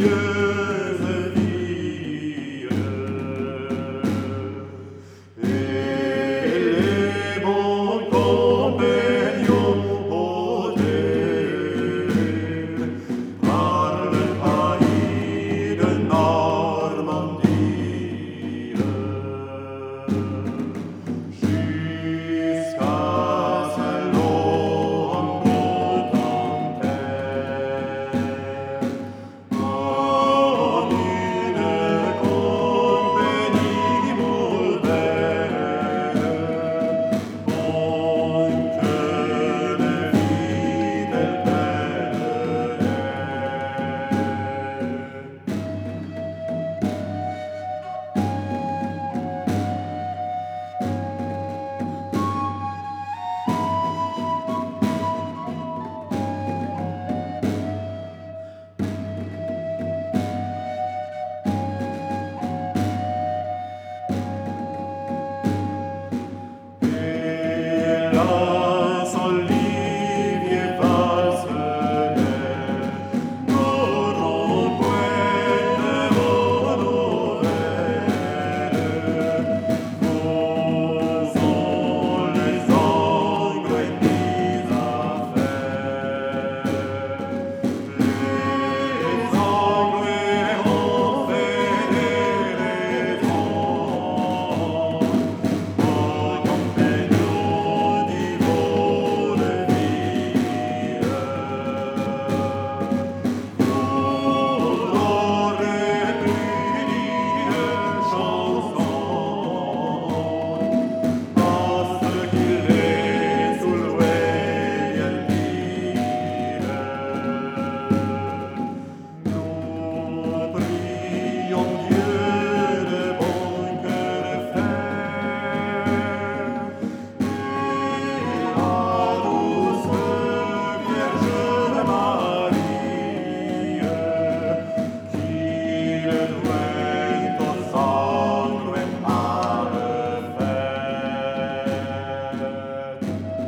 glorieuses villes, et les bons compagnons posés par le pays de Normandie, jusqu'à Saint-Lô en Cotentin, en une compagnie mondaine, honte de fidèles pèlerins. Hélas, Olivier Vasselin n'auront point de vos nouvelles, causons les angles mis à faire. Les Anglais ont fait des raisons aux compagnons d'Yvon de Ville, pour aurait pu dire chanson, parce qu'il est sous l'ouest bien pire. Nous prions Dieu de bon cœur faire, et la douce Vierge Marie, qu'il joigne aux sangles parfaits.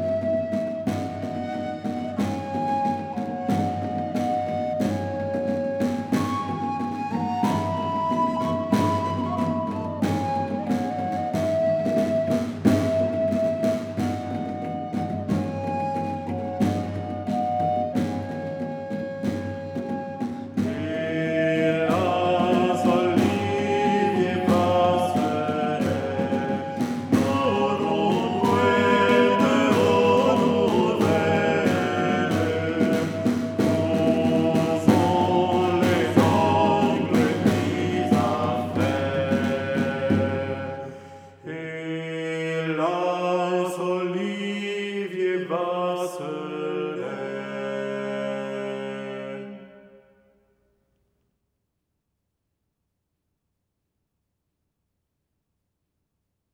Hélas, Olivier Vasselin n'auront point de vos nouvelles, causons les angles mis à faire. Hélas, Olivier Vasselin